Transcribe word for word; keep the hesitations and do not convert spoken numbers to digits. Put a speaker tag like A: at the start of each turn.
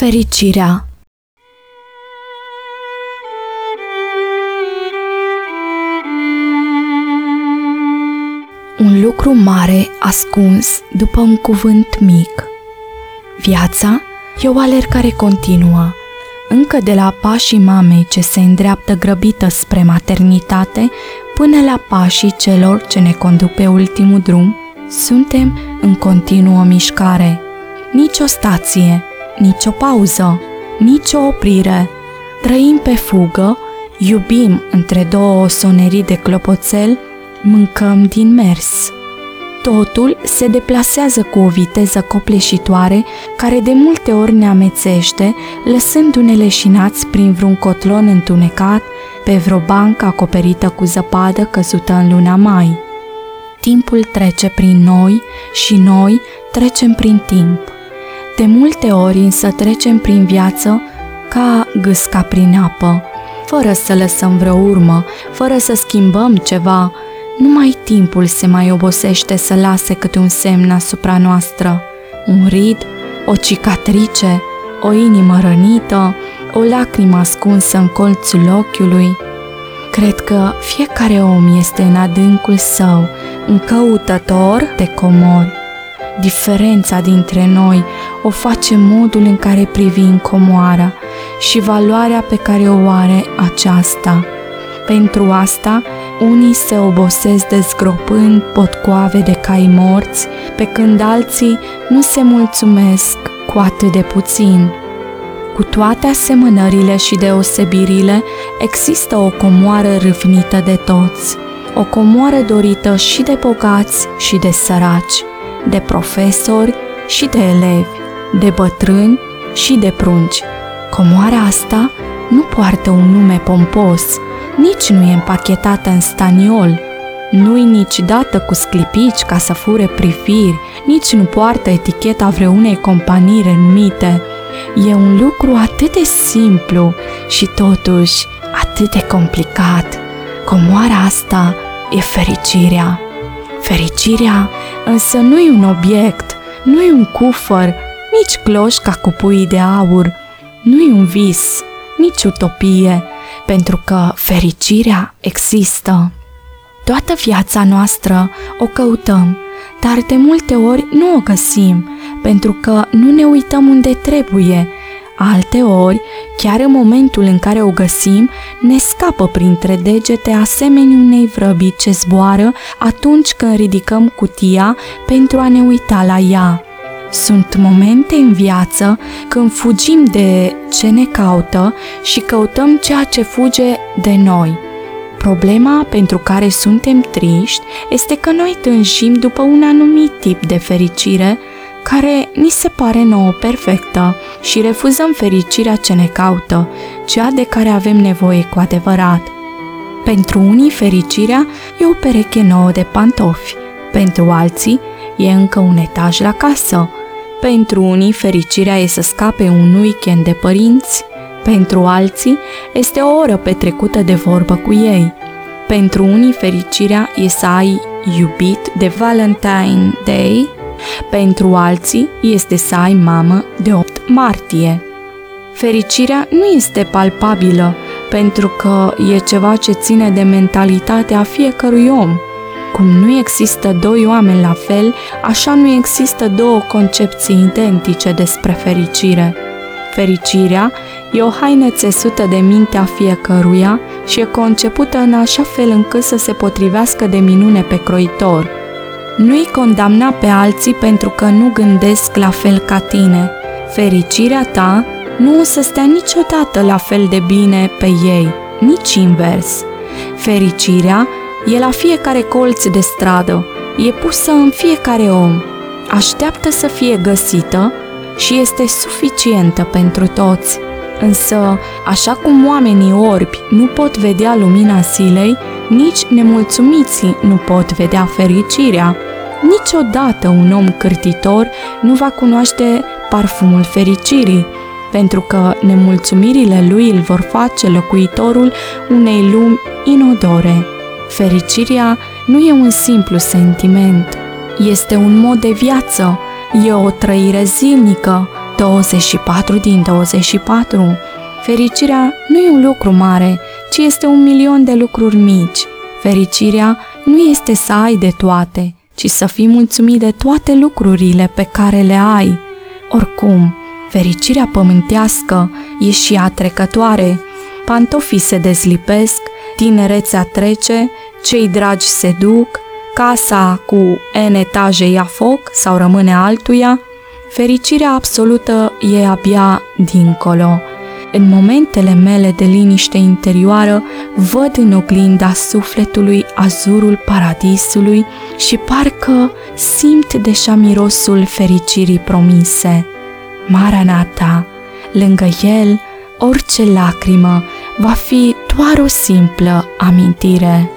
A: Fericirea. Un lucru mare ascuns după un cuvânt mic. Viața e o alergare continuă. Încă de la pașii mamei ce se îndreaptă grăbită spre maternitate, până la pașii celor ce ne conduc pe ultimul drum, suntem în continuă mișcare. Nici o stație, nici o pauză, nici o oprire. Trăim pe fugă, iubim între două sonerii de clopoțel, mâncăm din mers. Totul se deplasează cu o viteză copleșitoare care de multe ori ne amețește, lăsându-ne leșinați prin vreun cotlon întunecat, pe vreo bancă acoperită cu zăpadă căzută în luna mai. Timpul trece prin noi și noi trecem prin timp. De multe ori însă trecem prin viață ca gâsca prin apă, fără să lăsăm vreo urmă, fără să schimbăm ceva. Numai timpul se mai obosește să lase câte un semn asupra noastră. Un rid, o cicatrice, o inimă rănită, o lacrimă ascunsă în colțul ochiului. Cred că fiecare om este în adâncul său un căutător de comori. Diferența dintre noi o face modul în care privim comoara și valoarea pe care o are aceasta. Pentru asta, unii se obosesc dezgropând potcoave de cai morți, pe când alții nu se mulțumesc cu atât de puțin. Cu toate asemănările și deosebirile, există o comoară râvnită de toți, o comoară dorită și de bogați și de săraci, de profesori și de elevi, de bătrâni și de prunci. Comoara asta nu poartă un nume pompos, nici nu e împachetată în staniol, nu-i nici dată cu sclipici ca să fure priviri, nici nu poartă eticheta vreunei companii renumite. E un lucru atât de simplu și totuși atât de complicat. Comoara asta e fericirea. Fericirea însă nu e un obiect, nu e un cufăr, nici cloșca cu pui de aur, nu e un vis, nici utopie, pentru că fericirea există. Toată viața noastră o căutăm, dar de multe ori nu o găsim, pentru că nu ne uităm unde trebuie. Alteori, chiar în momentul în care o găsim, ne scapă printre degete asemenea unei vrăbi ce zboară atunci când ridicăm cutia pentru a ne uita la ea. Sunt momente în viață când fugim de ce ne caută și căutăm ceea ce fuge de noi. Problema pentru care suntem triști este că noi tânjim după un anumit tip de fericire care ni se pare nouă perfectă și refuzăm fericirea ce ne caută, cea de care avem nevoie cu adevărat. Pentru unii fericirea e o pereche nouă de pantofi, pentru alții e încă un etaj la casă. Pentru unii, fericirea e să scape un weekend de părinți, pentru alții este o oră petrecută de vorbă cu ei. Pentru unii, fericirea e să ai iubit de Valentine Day, pentru alții este să ai mamă de opt martie. Fericirea nu este palpabilă, pentru că e ceva ce ține de mentalitatea fiecărui om. Cum nu există doi oameni la fel, așa nu există două concepții identice despre fericire. Fericirea e o haină țesută de mintea fiecăruia și e concepută în așa fel încât să se potrivească de minune pe croitor. Nu-i condamna pe alții pentru că nu gândesc la fel ca tine. Fericirea ta nu o să stea niciodată la fel de bine pe ei, nici invers. Fericirea e la fiecare colț de stradă, e pusă în fiecare om, așteaptă să fie găsită și este suficientă pentru toți. Însă, așa cum oamenii orbi nu pot vedea lumina zilei, nici nemulțumiții nu pot vedea fericirea. Niciodată un om cârtitor nu va cunoaște parfumul fericirii, pentru că nemulțumirile lui îl vor face locuitorul unei lumi inodore. Fericirea nu e un simplu sentiment, este un mod de viață, e o trăire zilnică, douăzeci și patru din douăzeci și patru. Fericirea nu e un lucru mare, ci este un milion de lucruri mici. Fericirea nu este să ai de toate, ci să fii mulțumit de toate lucrurile pe care le ai. Oricum, fericirea pământească e și ea trecătoare. Pantofii se dezlipesc, tinerețea trece, cei dragi se duc, casa cu N etaje ia foc sau rămâne altuia. Fericirea absolută e abia dincolo. În momentele mele de liniște interioară, văd în oglinda sufletului azurul paradisului și parcă simt deja mirosul fericirii promise. Maranata, lângă el, orice lacrimă va fi doar o simplă amintire.